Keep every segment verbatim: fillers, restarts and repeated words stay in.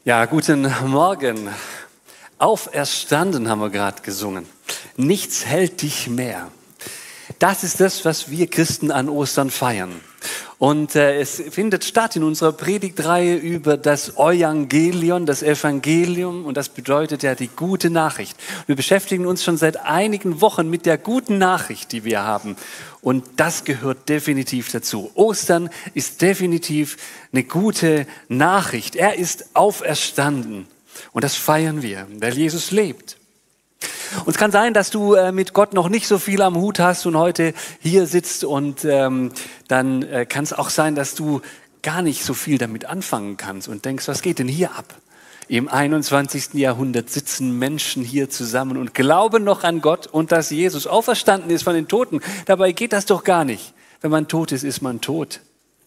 Ja, guten Morgen. Auferstanden haben wir gerade gesungen. Nichts hält dich mehr. Das ist das, was wir Christen an Ostern feiern. Und äh, es findet statt in unserer Predigtreihe über das Euangelion, das Evangelium. Und das bedeutet ja die gute Nachricht. Wir beschäftigen uns schon seit einigen Wochen mit der guten Nachricht, die wir haben. Und das gehört definitiv dazu. Ostern ist definitiv eine gute Nachricht. Er ist auferstanden. Und das feiern wir, weil Jesus lebt. Und es kann sein, dass du äh, mit Gott noch nicht so viel am Hut hast und heute hier sitzt und ähm, dann äh, kann es auch sein, dass du gar nicht so viel damit anfangen kannst und denkst, was geht denn hier ab? Im einundzwanzigsten Jahrhundert sitzen Menschen hier zusammen und glauben noch an Gott und dass Jesus auferstanden ist von den Toten. Dabei geht das doch gar nicht. Wenn man tot ist, ist man tot.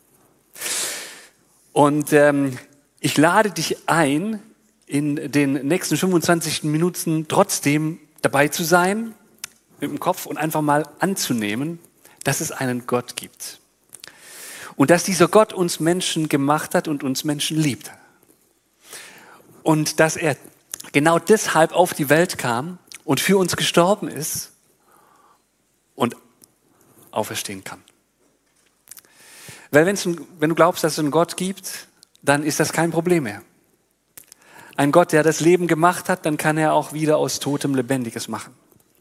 Und ähm, ich lade dich ein, in den nächsten fünfundzwanzig Minuten trotzdem dabei zu sein, mit dem Kopf und einfach mal anzunehmen, dass es einen Gott gibt. Und dass dieser Gott uns Menschen gemacht hat und uns Menschen liebt. Und dass er genau deshalb auf die Welt kam und für uns gestorben ist und auferstehen kann. Weil wenn's, wenn du glaubst, dass es einen Gott gibt, dann ist das kein Problem mehr. Ein Gott, der das Leben gemacht hat, dann kann er auch wieder aus Totem Lebendiges machen.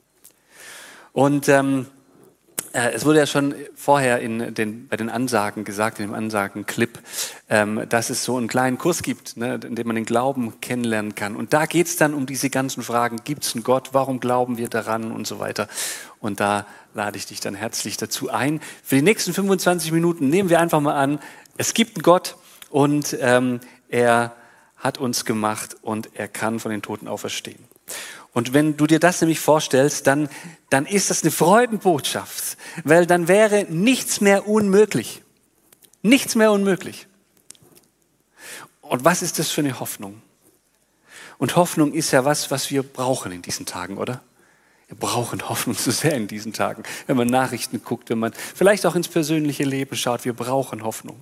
Und ähm, äh, es wurde ja schon vorher in den, bei den Ansagen gesagt, in dem Ansagenclip, ähm, dass es so einen kleinen Kurs gibt, ne, in dem man den Glauben kennenlernen kann. Und da geht es dann um diese ganzen Fragen, gibt es einen Gott, warum glauben wir daran und so weiter. Und da lade ich dich dann herzlich dazu ein. Für die nächsten fünfundzwanzig Minuten nehmen wir einfach mal an, es gibt einen Gott und ähm, er hat uns gemacht und er kann von den Toten auferstehen. Und wenn du dir das nämlich vorstellst, dann, dann ist das eine Freudenbotschaft, weil dann wäre nichts mehr unmöglich. Nichts mehr unmöglich. Und was ist das für eine Hoffnung? Und Hoffnung ist ja was, was wir brauchen in diesen Tagen, oder? Wir brauchen Hoffnung so sehr in diesen Tagen. Wenn man Nachrichten guckt, wenn man vielleicht auch ins persönliche Leben schaut, wir brauchen Hoffnung.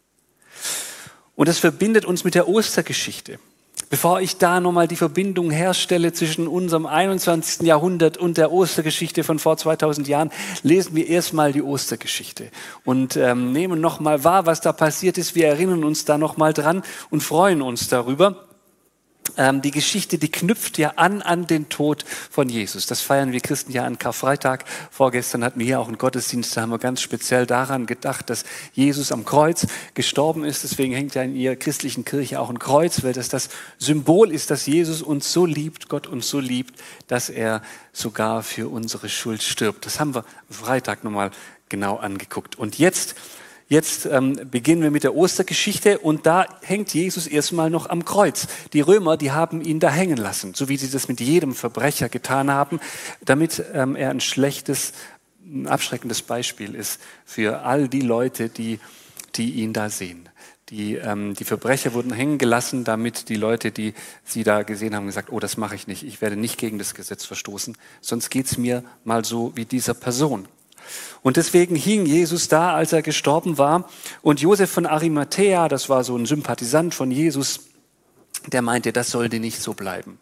Und das verbindet uns mit der Ostergeschichte. Bevor ich da nochmal die Verbindung herstelle zwischen unserem einundzwanzigsten Jahrhundert und der Ostergeschichte von vor zweitausend Jahren, lesen wir erstmal die Ostergeschichte und ähm, nehmen nochmal wahr, was da passiert ist. Wir erinnern uns da nochmal dran und freuen uns darüber. Ähm, die Geschichte, die knüpft ja an an den Tod von Jesus. Das feiern wir Christen ja an Karfreitag. Vorgestern hatten wir hier auch einen Gottesdienst, da haben wir ganz speziell daran gedacht, dass Jesus am Kreuz gestorben ist. Deswegen hängt ja in ihrer christlichen Kirche auch ein Kreuz, weil das das Symbol ist, dass Jesus uns so liebt, Gott uns so liebt, dass er sogar für unsere Schuld stirbt. Das haben wir am Freitag nochmal genau angeguckt. Und jetzt Jetzt ähm, beginnen wir mit der Ostergeschichte und da hängt Jesus erstmal noch am Kreuz. Die Römer, die haben ihn da hängen lassen, so wie sie das mit jedem Verbrecher getan haben, damit ähm, er ein schlechtes, ein abschreckendes Beispiel ist für all die Leute, die, die ihn da sehen. Die, ähm, die Verbrecher wurden hängen gelassen, damit die Leute, die sie da gesehen haben, gesagt, oh, das mache ich nicht, ich werde nicht gegen das Gesetz verstoßen, sonst geht's mir mal so wie dieser Person. Und deswegen hing Jesus da, als er gestorben war. Und Josef von Arimathäa, das war so ein Sympathisant von Jesus, der meinte, das sollte nicht so bleiben.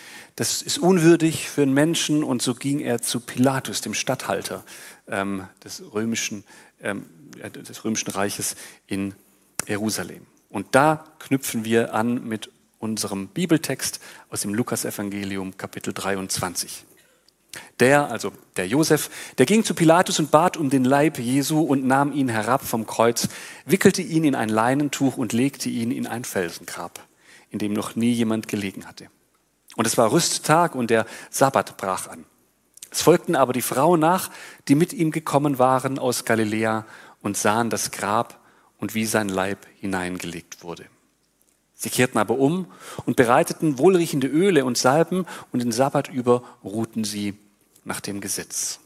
Das ist unwürdig für einen Menschen. Und so ging er zu Pilatus, dem Statthalter ähm, des, römischen, ähm, des römischen Reiches in Jerusalem. Und da knüpfen wir an mit unserem Bibeltext aus dem Lukas-Evangelium, Kapitel dreiundzwanzig. Der, also der Josef, der ging zu Pilatus und bat um den Leib Jesu und nahm ihn herab vom Kreuz, wickelte ihn in ein Leinentuch und legte ihn in ein Felsengrab, in dem noch nie jemand gelegen hatte. Und es war Rüsttag und der Sabbat brach an. Es folgten aber die Frauen nach, die mit ihm gekommen waren aus Galiläa und sahen das Grab und wie sein Leib hineingelegt wurde. Sie kehrten aber um und bereiteten wohlriechende Öle und Salben und den Sabbat über ruhten sie nach dem Gesetz.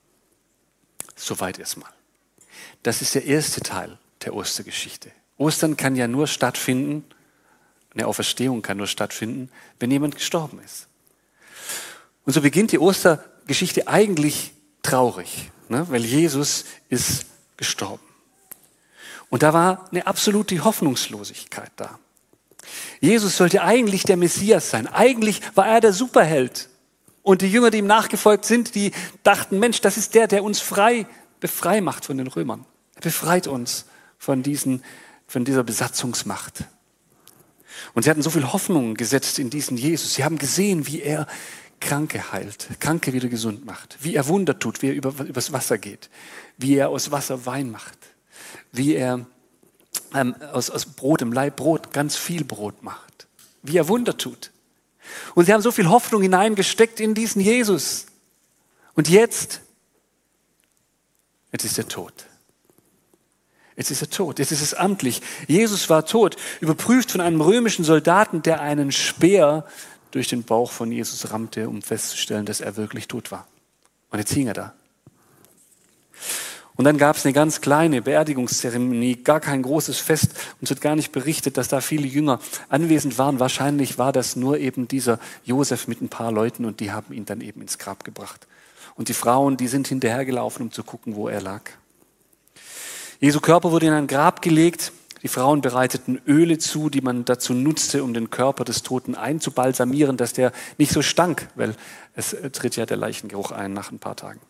Soweit erstmal. Das ist der erste Teil der Ostergeschichte. Ostern kann ja nur stattfinden, eine Auferstehung kann nur stattfinden, wenn jemand gestorben ist. Und so beginnt die Ostergeschichte eigentlich traurig, ne? Weil Jesus ist gestorben. Und da war eine absolute Hoffnungslosigkeit da. Jesus sollte eigentlich der Messias sein. Eigentlich war er der Superheld. Und die Jünger, die ihm nachgefolgt sind, die dachten, Mensch, das ist der, der uns frei, befrei macht von den Römern. Er befreit uns von, diesen, von dieser Besatzungsmacht. Und sie hatten so viel Hoffnung gesetzt in diesen Jesus. Sie haben gesehen, wie er Kranke heilt, Kranke wieder gesund macht, wie er Wunder tut, wie er über, übers Wasser geht, wie er aus Wasser Wein macht, wie er ähm, aus, aus Brot, im Leib Brot, ganz viel Brot macht, wie er Wunder tut. Und sie haben so viel Hoffnung hineingesteckt in diesen Jesus. Und jetzt, jetzt ist er tot. Jetzt ist er tot, jetzt ist es amtlich. Jesus war tot, überprüft von einem römischen Soldaten, der einen Speer durch den Bauch von Jesus rammte, um festzustellen, dass er wirklich tot war. Und jetzt hing er da. Und dann gab es eine ganz kleine Beerdigungszeremonie, gar kein großes Fest. Uns wird gar nicht berichtet, dass da viele Jünger anwesend waren. Wahrscheinlich war das nur eben dieser Josef mit ein paar Leuten und die haben ihn dann eben ins Grab gebracht. Und die Frauen, die sind hinterhergelaufen, um zu gucken, wo er lag. Jesu Körper wurde in ein Grab gelegt. Die Frauen bereiteten Öle zu, die man dazu nutzte, um den Körper des Toten einzubalsamieren, dass der nicht so stank, weil es tritt ja der Leichengeruch ein nach ein paar Tagen.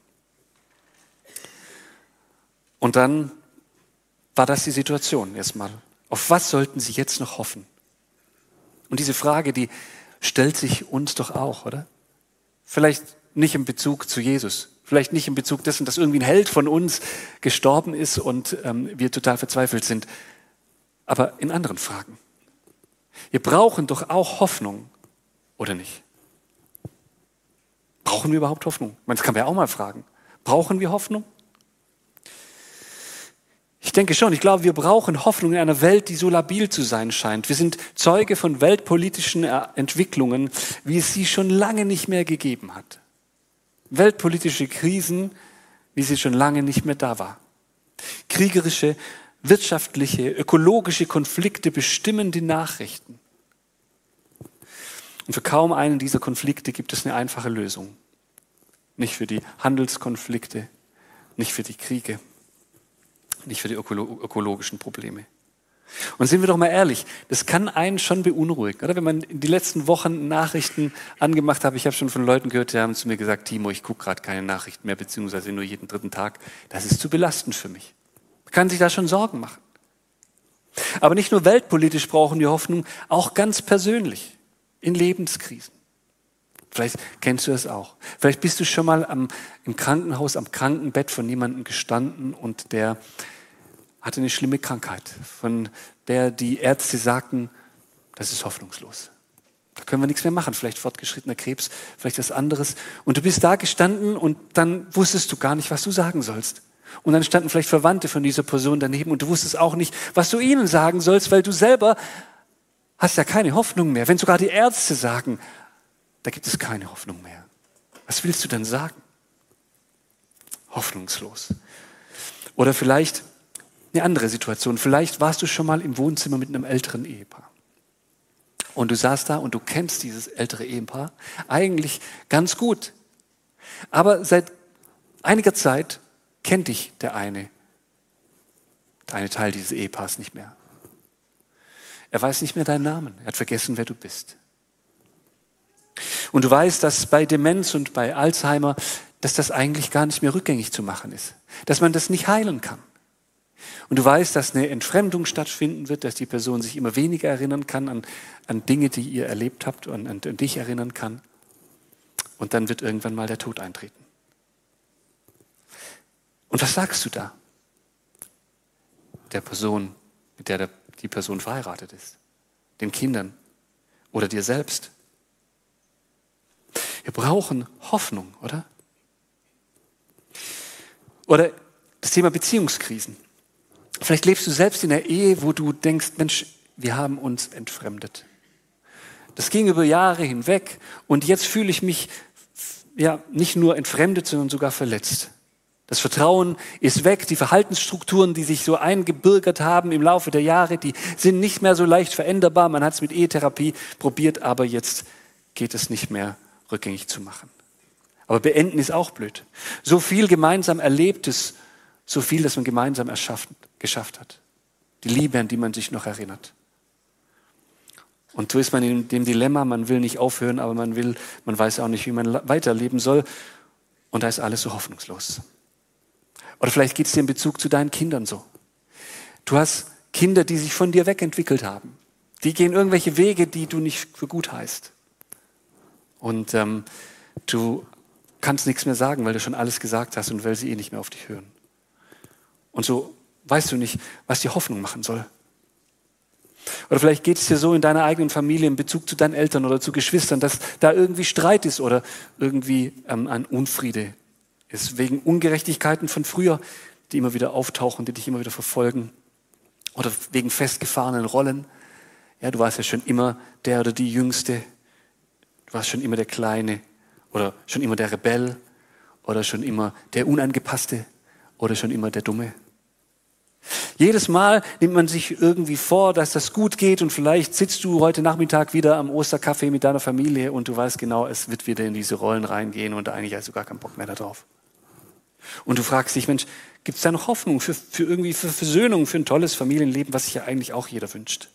Und dann war das die Situation erstmal. Auf was sollten sie jetzt noch hoffen? Und diese Frage, die stellt sich uns doch auch, oder? Vielleicht nicht in Bezug zu Jesus. Vielleicht nicht in Bezug dessen, dass irgendwie ein Held von uns gestorben ist und ähm, wir total verzweifelt sind. Aber in anderen Fragen. Wir brauchen doch auch Hoffnung, oder nicht? Brauchen wir überhaupt Hoffnung? Das kann man ja auch mal fragen. Brauchen wir Hoffnung? Ich denke schon, ich glaube, wir brauchen Hoffnung in einer Welt, die so labil zu sein scheint. Wir sind Zeuge von weltpolitischen Entwicklungen, wie es sie schon lange nicht mehr gegeben hat. Weltpolitische Krisen, wie sie schon lange nicht mehr da war. Kriegerische, wirtschaftliche, ökologische Konflikte bestimmen die Nachrichten. Und für kaum einen dieser Konflikte gibt es eine einfache Lösung. Nicht für die Handelskonflikte, nicht für die Kriege, nicht für die ökolo- ökologischen Probleme. Und sind wir doch mal ehrlich, das kann einen schon beunruhigen, oder? Wenn man in die letzten Wochen Nachrichten angemacht hat, ich habe schon von Leuten gehört, die haben zu mir gesagt, Timo, ich gucke gerade keine Nachrichten mehr, beziehungsweise nur jeden dritten Tag. Das ist zu belastend für mich. Man kann sich da schon Sorgen machen. Aber nicht nur weltpolitisch brauchen wir Hoffnung, auch ganz persönlich, in Lebenskrisen. Vielleicht kennst du das auch. Vielleicht bist du schon mal am, im Krankenhaus, am Krankenbett von jemandem gestanden und der hatte eine schlimme Krankheit, von der die Ärzte sagten, das ist hoffnungslos. Da können wir nichts mehr machen, vielleicht fortgeschrittener Krebs, vielleicht was anderes. Und du bist da gestanden und dann wusstest du gar nicht, was du sagen sollst. Und dann standen vielleicht Verwandte von dieser Person daneben und du wusstest auch nicht, was du ihnen sagen sollst, weil du selber hast ja keine Hoffnung mehr. Wenn sogar die Ärzte sagen, da gibt es keine Hoffnung mehr. Was willst du denn sagen? Hoffnungslos. Oder vielleicht eine andere Situation. Vielleicht warst du schon mal im Wohnzimmer mit einem älteren Ehepaar. Und du saßt da und du kennst dieses ältere Ehepaar eigentlich ganz gut. Aber seit einiger Zeit kennt dich der eine, der eine Teil dieses Ehepaars nicht mehr. Er weiß nicht mehr deinen Namen. Er hat vergessen, wer du bist. Und du weißt, dass bei Demenz und bei Alzheimer, dass das eigentlich gar nicht mehr rückgängig zu machen ist. Dass man das nicht heilen kann. Und du weißt, dass eine Entfremdung stattfinden wird, dass die Person sich immer weniger erinnern kann an, an Dinge, die ihr erlebt habt und an, an dich erinnern kann. Und dann wird irgendwann mal der Tod eintreten. Und was sagst du da? Der Person, mit der die Person verheiratet ist, den Kindern oder dir selbst. Wir brauchen Hoffnung, oder? Oder das Thema Beziehungskrisen. Vielleicht lebst du selbst in einer Ehe, wo du denkst, Mensch, wir haben uns entfremdet. Das ging über Jahre hinweg und jetzt fühle ich mich ja nicht nur entfremdet, sondern sogar verletzt. Das Vertrauen ist weg, die Verhaltensstrukturen, die sich so eingebürgert haben im Laufe der Jahre, die sind nicht mehr so leicht veränderbar. Man hat es mit Ehetherapie probiert, aber jetzt geht es nicht mehr rückgängig zu machen. Aber beenden ist auch blöd. So viel gemeinsam Erlebtes, so viel, das man gemeinsam erschaffen, geschafft hat. Die Liebe, an die man sich noch erinnert. Und so ist man in dem Dilemma, man will nicht aufhören, aber man will, man weiß auch nicht, wie man weiterleben soll. Und da ist alles so hoffnungslos. Oder vielleicht geht es dir in Bezug zu deinen Kindern so. Du hast Kinder, die sich von dir wegentwickelt haben. Die gehen irgendwelche Wege, die du nicht für gut heißt. Und ähm, du kannst nichts mehr sagen, weil du schon alles gesagt hast und weil sie eh nicht mehr auf dich hören. Und so weißt du nicht, was die Hoffnung machen soll. Oder vielleicht geht es dir so in deiner eigenen Familie in Bezug zu deinen Eltern oder zu Geschwistern, dass da irgendwie Streit ist oder irgendwie ähm, ein Unfriede ist. Wegen Ungerechtigkeiten von früher, die immer wieder auftauchen, die dich immer wieder verfolgen. Oder wegen festgefahrenen Rollen. Ja, du warst ja schon immer der oder die Jüngste. Du warst schon immer der Kleine. Oder schon immer der Rebell. Oder schon immer der Unangepasste. Oder schon immer der Dumme. Jedes Mal nimmt man sich irgendwie vor, dass das gut geht und vielleicht sitzt du heute Nachmittag wieder am Osterkaffee mit deiner Familie und du weißt genau, es wird wieder in diese Rollen reingehen und eigentlich hast du gar keinen Bock mehr darauf. Und du fragst dich, Mensch, gibt es da noch Hoffnung für, für irgendwie für Versöhnung, für ein tolles Familienleben, was sich ja eigentlich auch jeder wünscht?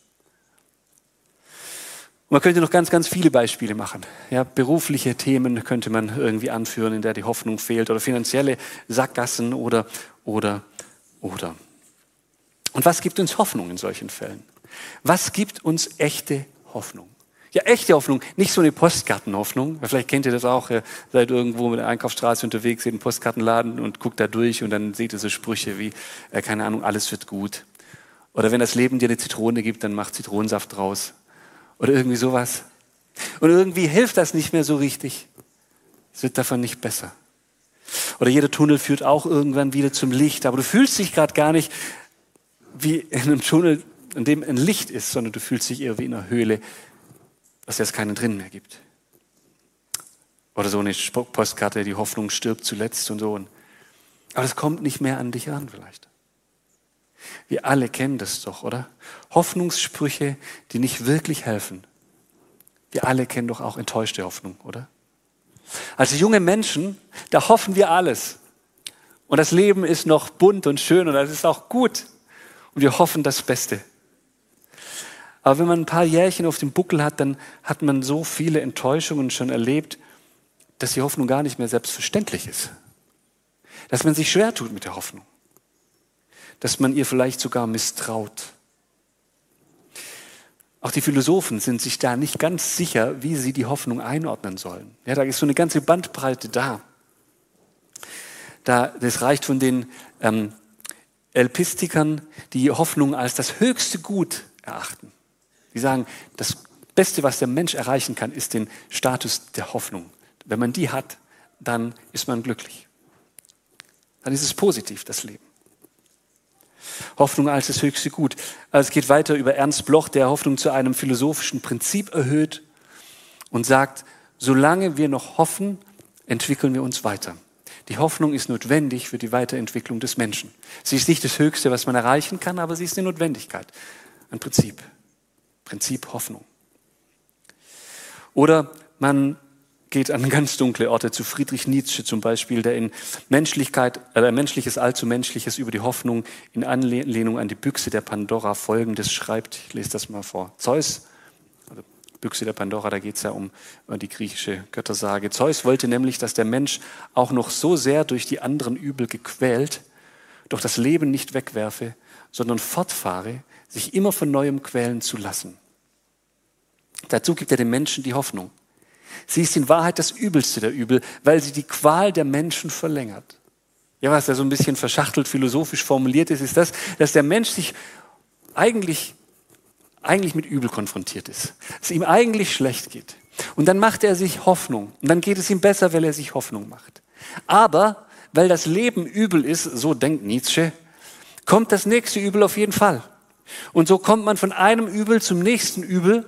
Und man könnte noch ganz, ganz viele Beispiele machen. Ja, berufliche Themen könnte man irgendwie anführen, in der die Hoffnung fehlt oder finanzielle Sackgassen oder, oder, oder. Und was gibt uns Hoffnung in solchen Fällen? Was gibt uns echte Hoffnung? Ja, echte Hoffnung, nicht so eine Postkartenhoffnung. Vielleicht kennt ihr das auch, ihr seid irgendwo mit der Einkaufsstraße unterwegs, seht einen Postkartenladen und guckt da durch und dann seht ihr so Sprüche wie, äh, keine Ahnung, alles wird gut. Oder wenn das Leben dir eine Zitrone gibt, dann mach Zitronensaft draus. Oder irgendwie sowas. Und irgendwie hilft das nicht mehr so richtig. Es wird davon nicht besser. Oder jeder Tunnel führt auch irgendwann wieder zum Licht, aber du fühlst dich gerade gar nicht wie in einem Tunnel, in dem ein Licht ist, sondern du fühlst dich eher wie in einer Höhle, dass es keinen drin mehr gibt. Oder so eine Postkarte, die Hoffnung stirbt zuletzt und so. Aber es kommt nicht mehr an dich ran vielleicht. Wir alle kennen das doch, oder? Hoffnungssprüche, die nicht wirklich helfen. Wir alle kennen doch auch enttäuschte Hoffnung, oder? Als junge Menschen, da hoffen wir alles. Und das Leben ist noch bunt und schön und das ist auch gut. Und wir hoffen das Beste. Aber wenn man ein paar Jährchen auf dem Buckel hat, dann hat man so viele Enttäuschungen schon erlebt, dass die Hoffnung gar nicht mehr selbstverständlich ist. Dass man sich schwer tut mit der Hoffnung. Dass man ihr vielleicht sogar misstraut. Auch die Philosophen sind sich da nicht ganz sicher, wie sie die Hoffnung einordnen sollen. Ja, da ist so eine ganze Bandbreite da. da das reicht von den ähm, Elpistikern, die Hoffnung als das höchste Gut erachten. Die sagen, das Beste, was der Mensch erreichen kann, ist den Status der Hoffnung. Wenn man die hat, dann ist man glücklich. Dann ist es positiv, das Leben. Hoffnung als das höchste Gut. Also es geht weiter über Ernst Bloch, der Hoffnung zu einem philosophischen Prinzip erhöht und sagt, solange wir noch hoffen, entwickeln wir uns weiter. Die Hoffnung ist notwendig für die Weiterentwicklung des Menschen. Sie ist nicht das Höchste, was man erreichen kann, aber sie ist eine Notwendigkeit, ein Prinzip. Prinzip Hoffnung. Oder man geht an ganz dunkle Orte, zu Friedrich Nietzsche zum Beispiel, der in Menschlichkeit, äh, Menschliches allzu Menschliches über die Hoffnung in Anlehnung an die Büchse der Pandora Folgendes schreibt. Ich lese das mal vor. Zeus, also Büchse der Pandora, da geht es ja um die griechische Göttersage. Zeus wollte nämlich, dass der Mensch auch noch so sehr durch die anderen Übel gequält, doch das Leben nicht wegwerfe, sondern fortfahre, sich immer von Neuem quälen zu lassen. Dazu gibt er dem Menschen die Hoffnung. Sie ist in Wahrheit das Übelste der Übel, weil sie die Qual der Menschen verlängert. Ja, was da so ein bisschen verschachtelt philosophisch formuliert ist, ist das, dass der Mensch sich eigentlich, eigentlich mit Übel konfrontiert ist. Dass es ihm eigentlich schlecht geht. Und dann macht er sich Hoffnung. Und dann geht es ihm besser, weil er sich Hoffnung macht. Aber, weil das Leben übel ist, so denkt Nietzsche, kommt das nächste Übel auf jeden Fall. Und so kommt man von einem Übel zum nächsten Übel.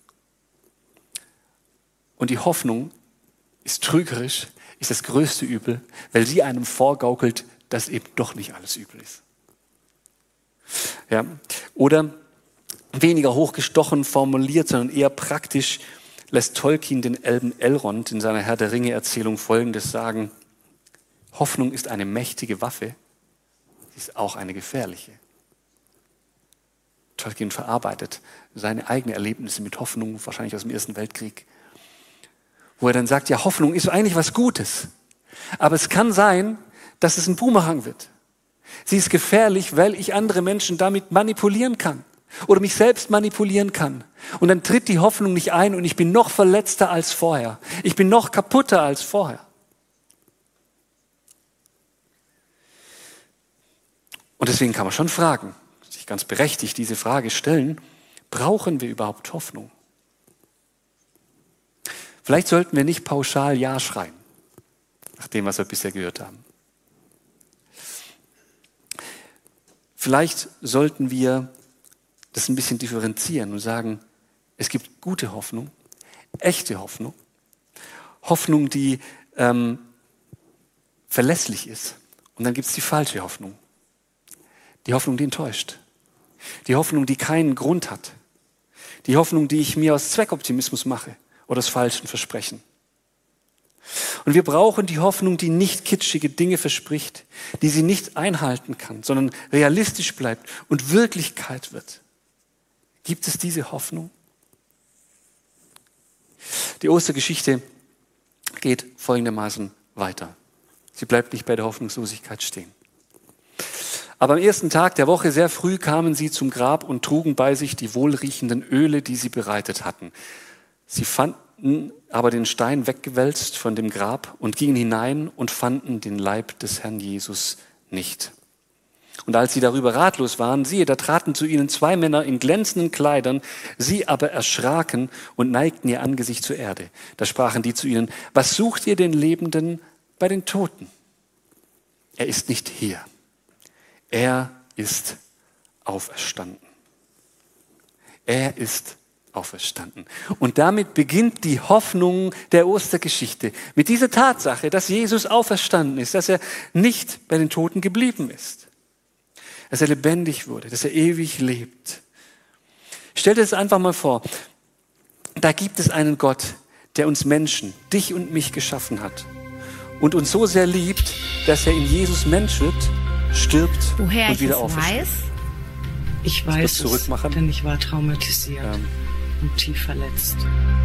Und die Hoffnung ist trügerisch, ist das größte Übel, weil sie einem vorgaukelt, dass eben doch nicht alles übel ist. Ja. Oder weniger hochgestochen formuliert, sondern eher praktisch lässt Tolkien den Elben Elrond in seiner Herr der Ringe-Erzählung Folgendes sagen: Hoffnung ist eine mächtige Waffe, sie ist auch eine gefährliche. Tolkien verarbeitet seine eigenen Erlebnisse mit Hoffnung, wahrscheinlich aus dem Ersten Weltkrieg, wo er dann sagt, ja, Hoffnung ist eigentlich was Gutes, aber es kann sein, dass es ein Boomerang wird. Sie ist gefährlich, weil ich andere Menschen damit manipulieren kann oder mich selbst manipulieren kann. Und dann tritt die Hoffnung nicht ein und ich bin noch verletzter als vorher. Ich bin noch kaputter als vorher. Und deswegen kann man schon fragen, sich ganz berechtigt diese Frage stellen, brauchen wir überhaupt Hoffnung? Vielleicht sollten wir nicht pauschal Ja schreien, nach dem, was wir bisher gehört haben. Vielleicht sollten wir das ein bisschen differenzieren und sagen, es gibt gute Hoffnung, echte Hoffnung, Hoffnung, die ähm, verlässlich ist. Und dann gibt es die falsche Hoffnung. Die Hoffnung, die enttäuscht. Die Hoffnung, die keinen Grund hat. Die Hoffnung, die ich mir aus Zweckoptimismus mache oder aus falschen Versprechen. Und wir brauchen die Hoffnung, die nicht kitschige Dinge verspricht, die sie nicht einhalten kann, sondern realistisch bleibt und Wirklichkeit wird. Gibt es diese Hoffnung? Die Ostergeschichte geht folgendermaßen weiter. Sie bleibt nicht bei der Hoffnungslosigkeit stehen. Aber am ersten Tag der Woche sehr früh kamen sie zum Grab und trugen bei sich die wohlriechenden Öle, die sie bereitet hatten. Sie fanden aber den Stein weggewälzt von dem Grab und gingen hinein und fanden den Leib des Herrn Jesus nicht. Und als sie darüber ratlos waren, siehe, da traten zu ihnen zwei Männer in glänzenden Kleidern, sie aber erschraken und neigten ihr Angesicht zur Erde. Da sprachen die zu ihnen, was sucht ihr den Lebenden bei den Toten? Er ist nicht hier. Er ist auferstanden. Er ist auferstanden. Und damit beginnt die Hoffnung der Ostergeschichte. Mit dieser Tatsache, dass Jesus auferstanden ist, dass er nicht bei den Toten geblieben ist. Dass er lebendig wurde, dass er ewig lebt. Stell dir das einfach mal vor. Da gibt es einen Gott, der uns Menschen, dich und mich geschaffen hat und uns so sehr liebt, dass er in Jesus Mensch wird, stirbt Woher und wieder ich es aufersteht. weiß? Ich weiß es, zurückmachen? denn ich war traumatisiert Ähm. und tief verletzt.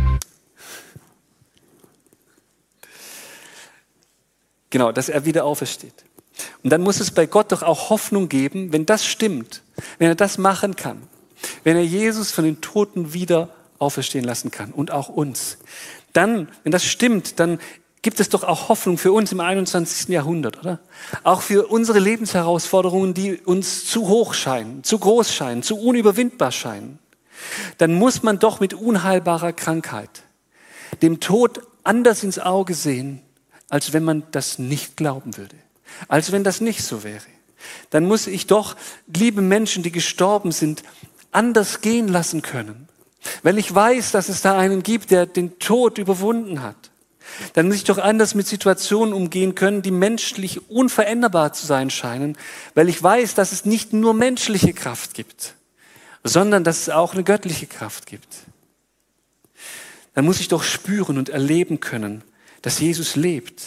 Genau, dass er wieder aufersteht. Und dann muss es bei Gott doch auch Hoffnung geben, wenn das stimmt, wenn er das machen kann, wenn er Jesus von den Toten wieder auferstehen lassen kann und auch uns. Dann, wenn das stimmt, dann gibt es doch auch Hoffnung für uns im einundzwanzigsten Jahrhundert, oder? Auch für unsere Lebensherausforderungen, die uns zu hoch scheinen, zu groß scheinen, zu unüberwindbar scheinen. Dann muss man doch mit unheilbarer Krankheit dem Tod anders ins Auge sehen, als wenn man das nicht glauben würde, als wenn das nicht so wäre. Dann muss ich doch liebe Menschen, die gestorben sind, anders gehen lassen können, weil ich weiß, dass es da einen gibt, der den Tod überwunden hat. Dann muss ich doch anders mit Situationen umgehen können, die menschlich unveränderbar zu sein scheinen, weil ich weiß, dass es nicht nur menschliche Kraft gibt, sondern dass es auch eine göttliche Kraft gibt. Dann muss ich doch spüren und erleben können, dass Jesus lebt.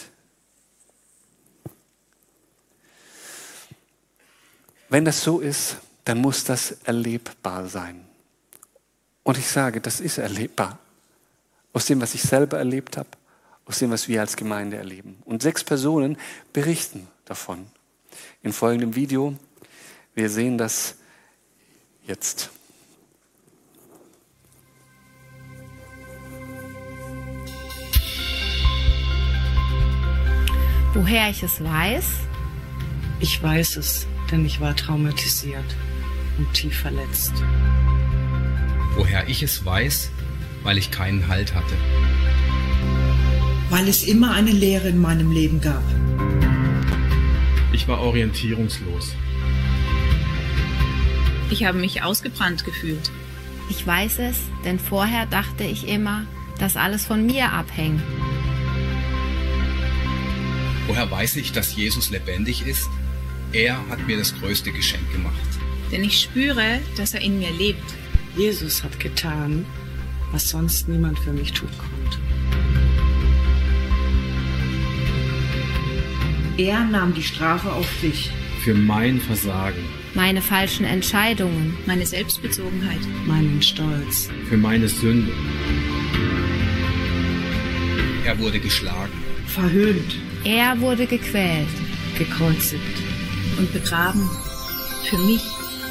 Wenn das so ist, dann muss das erlebbar sein. Und ich sage, das ist erlebbar. Aus dem, was ich selber erlebt habe, aus dem, was wir als Gemeinde erleben. Und sechs Personen berichten davon. In folgendem Video. Wir sehen das jetzt. Woher ich es weiß? Ich weiß es, denn ich war traumatisiert und tief verletzt. Woher ich es weiß, weil ich keinen Halt hatte. Weil es immer eine Leere in meinem Leben gab. Ich war orientierungslos. Ich habe mich ausgebrannt gefühlt. Ich weiß es, denn vorher dachte ich immer, dass alles von mir abhängt. Woher weiß ich, dass Jesus lebendig ist? Er hat mir das größte Geschenk gemacht. Denn ich spüre, dass er in mir lebt. Jesus hat getan, was sonst niemand für mich tun konnte. Er nahm die Strafe auf sich. Für mein Versagen. meine falschen Entscheidungen, meine Selbstbezogenheit, meinen Stolz. Für meine Sünde. Er wurde geschlagen. Verhöhnt. er wurde gequält Gekreuzigt. und begraben für mich.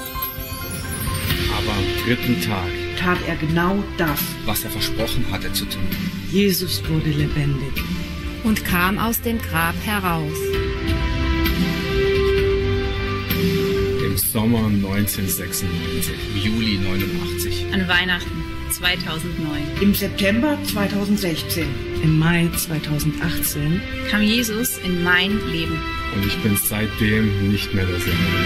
Aber am dritten Tag, Tat er genau das. was er versprochen hatte zu tun. Jesus wurde lebendig. und kam aus dem Grab heraus. Im Sommer neunzehnhundertsechsundneunzig, im Juli neunundachtzig. An Weihnachten zweitausendneun Im September zweitausendsechzehn. Im Mai zweitausendachtzehn kam Jesus in mein Leben. Und ich bin seitdem nicht mehr derselbe.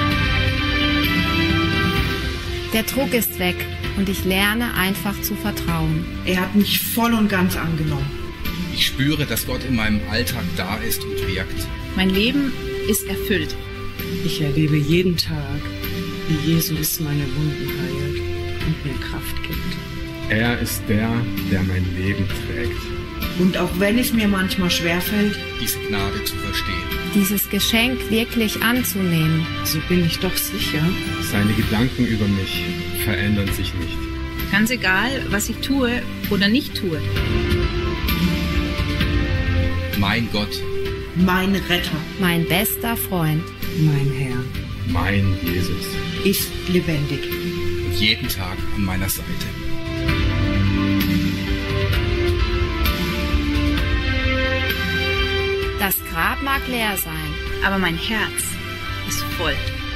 Der Druck ist weg und ich lerne einfach zu vertrauen. Er hat mich voll und ganz angenommen. Ich spüre, dass Gott in meinem Alltag da ist und wirkt. Mein Leben ist erfüllt. Ich erlebe jeden Tag, wie Jesus meine Wunden heilt und mir Kraft gibt. Er ist der, der mein Leben trägt. Und auch wenn es mir manchmal schwerfällt, Diese Gnade zu verstehen. Dieses Geschenk wirklich anzunehmen. So bin ich doch sicher, Seine Gedanken über mich verändern sich nicht. Ganz egal, was ich tue oder nicht tue. Mein Gott, mein Retter Mein bester Freund. mein Herr. mein Jesus. ist lebendig. Und jeden Tag an meiner Seite. Das Grab mag leer sein. Aber mein Herz ist voll.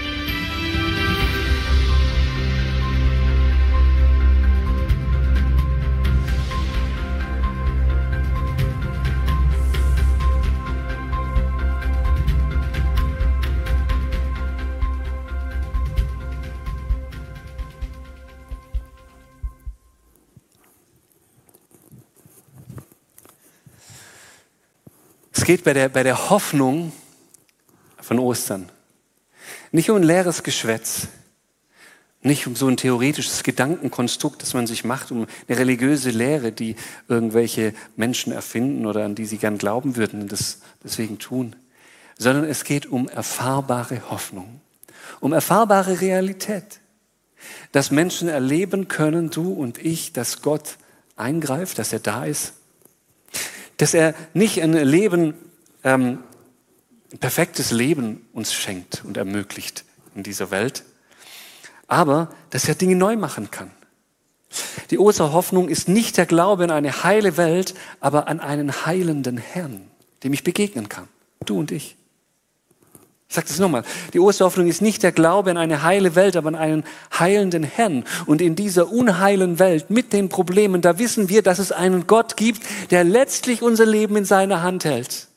Es geht bei der, bei der Hoffnung von Ostern nicht um ein leeres Geschwätz, nicht um so ein theoretisches Gedankenkonstrukt, das man sich macht, um eine religiöse Lehre, die irgendwelche Menschen erfinden oder an die sie gern glauben würden und das deswegen tun, sondern es geht um erfahrbare Hoffnung, um erfahrbare Realität, dass Menschen erleben können, du und ich, dass Gott eingreift, dass er da ist, dass er nicht ein Leben, ähm, ein perfektes Leben uns schenkt und ermöglicht in dieser Welt, aber dass er Dinge neu machen kann. Die Osterhoffnung ist nicht der Glaube an eine heile Welt, aber an einen heilenden Herrn, dem ich begegnen kann, du und ich. Ich sage das nochmal. Die Osterhoffnung ist nicht der Glaube an eine heile Welt, aber an einen heilenden Herrn. Und in dieser unheilen Welt mit den Problemen, da wissen wir, dass es einen Gott gibt, der letztlich unser Leben in seiner Hand hält.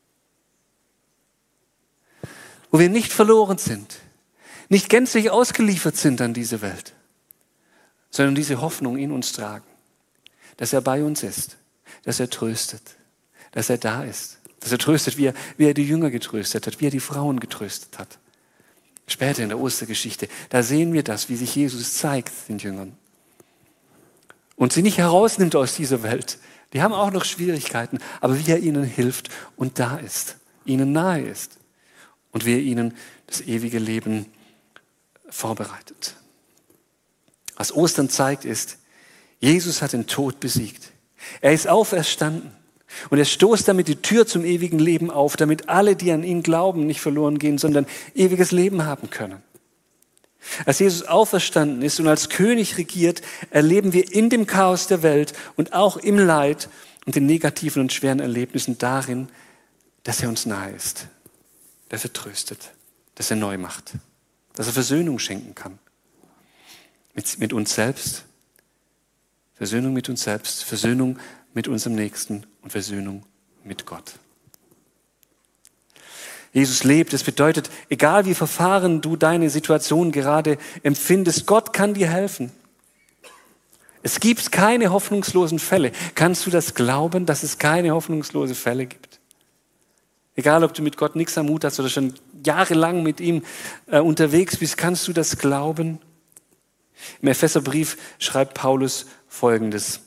Wo wir nicht verloren sind, nicht gänzlich ausgeliefert sind an diese Welt, sondern diese Hoffnung in uns tragen, dass er bei uns ist, dass er tröstet, dass er da ist. Dass er tröstet, wie er, wie er die Jünger getröstet hat, wie er die Frauen getröstet hat. Später in der Ostergeschichte, da sehen wir das, wie sich Jesus zeigt den Jüngern. Und sie nicht herausnimmt aus dieser Welt. Die haben auch noch Schwierigkeiten, aber wie er ihnen hilft und da ist, ihnen nahe ist. Und wie er ihnen das ewige Leben vorbereitet. Was Ostern zeigt ist, Jesus hat den Tod besiegt. Er ist auferstanden. Und er stoßt damit die Tür zum ewigen Leben auf, damit alle, die an ihn glauben, nicht verloren gehen, sondern ewiges Leben haben können. Als Jesus auferstanden ist und als König regiert, erleben wir in dem Chaos der Welt und auch im Leid und den negativen und schweren Erlebnissen darin, dass er uns nahe ist, dass er tröstet, dass er neu macht, dass er Versöhnung schenken kann. Mit, mit uns selbst, Versöhnung mit uns selbst, Versöhnung mit unserem Nächsten und Versöhnung mit Gott. Jesus lebt, das bedeutet, egal wie verfahren du deine Situation gerade empfindest, Gott kann dir helfen. Es gibt keine hoffnungslosen Fälle. Kannst du das glauben, dass es keine hoffnungslosen Fälle gibt? Egal, ob du mit Gott nichts am Hut hast oder schon jahrelang mit ihm äh, unterwegs bist, kannst du das glauben? Im Epheserbrief schreibt Paulus Folgendes.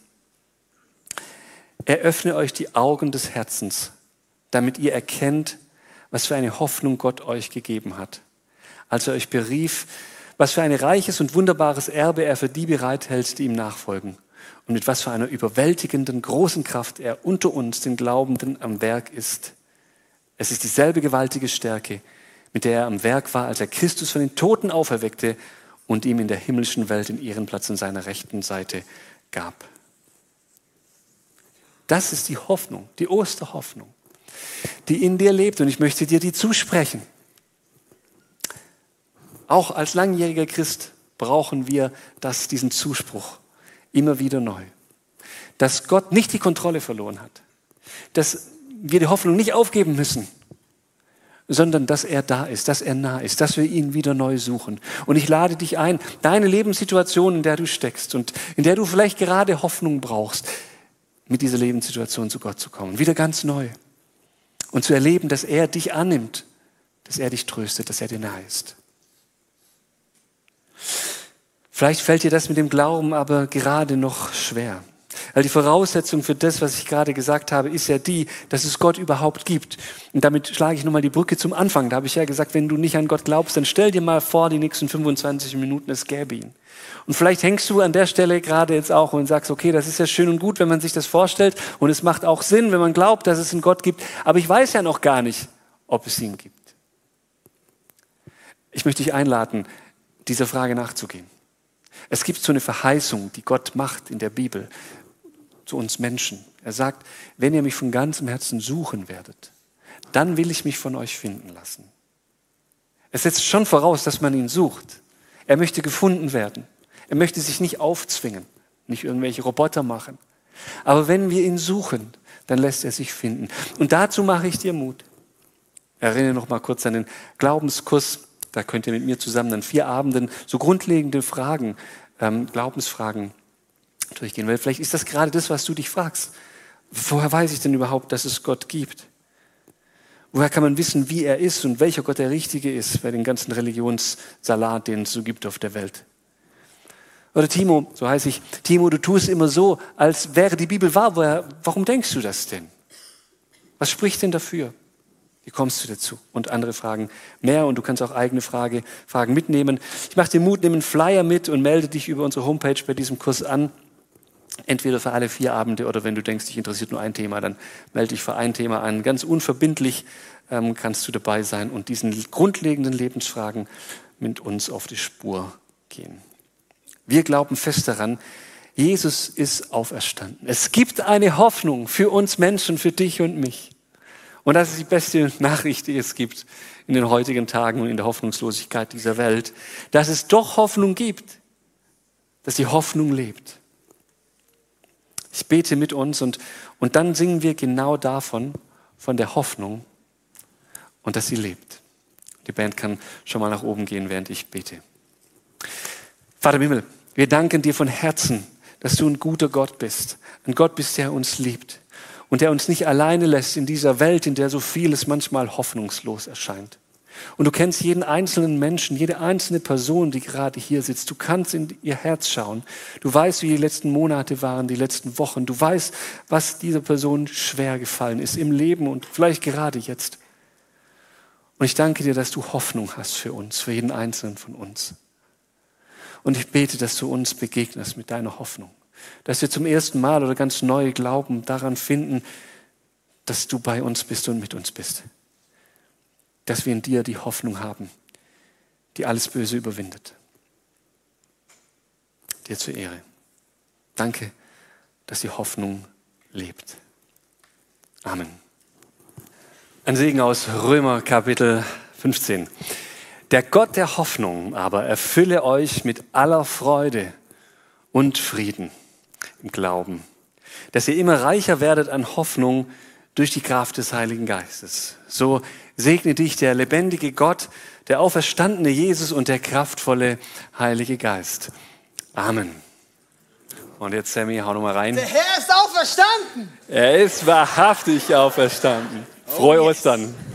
Eröffne euch die Augen des Herzens, damit ihr erkennt, was für eine Hoffnung Gott euch gegeben hat. als er euch berief, was für ein reiches und wunderbares Erbe er für die bereithält, die ihm nachfolgen. Und mit was für einer überwältigenden, großen Kraft er unter uns, den Glaubenden, am Werk ist. Es ist dieselbe gewaltige Stärke, mit der er am Werk war, als er Christus von den Toten auferweckte und ihm in der himmlischen Welt den Ehrenplatz an seiner rechten Seite gab. Das ist die Hoffnung, die Osterhoffnung, die in dir lebt. Und ich möchte dir die zusprechen. Auch als langjähriger Christ brauchen wir das, diesen Zuspruch immer wieder neu. Dass Gott nicht die Kontrolle verloren hat. Dass wir die Hoffnung nicht aufgeben müssen, sondern dass er da ist, dass er nah ist, dass wir ihn wieder neu suchen. Und ich lade dich ein, deine Lebenssituation, in der du steckst und in der du vielleicht gerade Hoffnung brauchst, mit dieser Lebenssituation zu Gott zu kommen, wieder ganz neu. Und zu erleben, dass er dich annimmt, dass er dich tröstet, dass er dir nahe ist. Vielleicht fällt dir das mit dem Glauben aber gerade noch schwer. Weil die Voraussetzung für das, was ich gerade gesagt habe, ist ja die, dass es Gott überhaupt gibt. Und damit schlage ich nochmal die Brücke zum Anfang. Da habe ich ja gesagt, wenn du nicht an Gott glaubst, dann stell dir mal vor, die nächsten fünfundzwanzig Minuten, es gäbe ihn. Und vielleicht hängst du an der Stelle gerade jetzt auch und sagst, okay, das ist ja schön und gut, wenn man sich das vorstellt. Und es macht auch Sinn, wenn man glaubt, dass es einen Gott gibt. Aber ich weiß ja noch gar nicht, ob es ihn gibt. Ich möchte dich einladen, dieser Frage nachzugehen. Es gibt so eine Verheißung, die Gott macht in der Bibel zu uns Menschen. Er sagt, wenn ihr mich von ganzem Herzen suchen werdet, dann will ich mich von euch finden lassen. Es setzt schon voraus, dass man ihn sucht. Er möchte gefunden werden. Er möchte sich nicht aufzwingen, nicht irgendwelche Roboter machen. Aber wenn wir ihn suchen, dann lässt er sich finden. Und dazu mache ich dir Mut. Erinnere noch mal kurz an den Glaubenskurs. Da könnt ihr mit mir zusammen an vier Abenden so grundlegende Fragen, ähm, Glaubensfragen durchgehen. Weil vielleicht ist das gerade das, was du dich fragst. Woher weiß ich denn überhaupt, dass es Gott gibt? Woher kann man wissen, wie er ist und welcher Gott der Richtige ist bei den ganzen Religionssalat, den es so gibt auf der Welt? Oder Timo, so heiße ich, Timo, du tust immer so, als wäre die Bibel wahr. Woher, warum denkst du das denn? Was spricht denn dafür? Wie kommst du dazu? Und andere Fragen mehr und du kannst auch eigene Frage, Fragen mitnehmen. Ich mache dir Mut, nimm einen Flyer mit und melde dich über unsere Homepage bei diesem Kurs an. Entweder für alle vier Abende oder wenn du denkst, dich interessiert nur ein Thema, dann melde dich für ein Thema an. Ganz unverbindlich ähm, kannst du dabei sein und diesen grundlegenden Lebensfragen mit uns auf die Spur gehen. Wir glauben fest daran, Jesus ist auferstanden. Es gibt eine Hoffnung für uns Menschen, für dich und mich. Und das ist die beste Nachricht, die es gibt in den heutigen Tagen und in der Hoffnungslosigkeit dieser Welt, dass es doch Hoffnung gibt, dass die Hoffnung lebt. Ich bete mit uns und, und dann singen wir genau davon, von der Hoffnung und dass sie lebt. Die Band kann schon mal nach oben gehen, während ich bete. Vater im Himmel, wir danken dir von Herzen, dass du ein guter Gott bist. Ein Gott bist, der uns liebt. Und der uns nicht alleine lässt in dieser Welt, in der so vieles manchmal hoffnungslos erscheint. Und du kennst jeden einzelnen Menschen, jede einzelne Person, die gerade hier sitzt. Du kannst in ihr Herz schauen. Du weißt, wie die letzten Monate waren, die letzten Wochen. Du weißt, was dieser Person schwer gefallen ist im Leben und vielleicht gerade jetzt. Und ich danke dir, dass du Hoffnung hast für uns, für jeden Einzelnen von uns. Und ich bete, dass du uns begegnest mit deiner Hoffnung. Dass wir zum ersten Mal oder ganz neu Glauben daran finden, dass du bei uns bist und mit uns bist. Dass wir in dir die Hoffnung haben, die alles Böse überwindet. Dir zur Ehre. Danke, dass die Hoffnung lebt. Amen. Ein Segen aus Römer Kapitel fünfzehn. Der Gott der Hoffnung aber erfülle euch mit aller Freude und Frieden im Glauben, dass ihr immer reicher werdet an Hoffnung durch die Kraft des Heiligen Geistes. So segne dich der lebendige Gott, der auferstandene Jesus und der kraftvolle Heilige Geist. Amen. Und jetzt, Sammy, hau noch mal rein. Der Herr ist auferstanden. Er ist wahrhaftig auferstanden. Frohe Oh, yes. Ostern.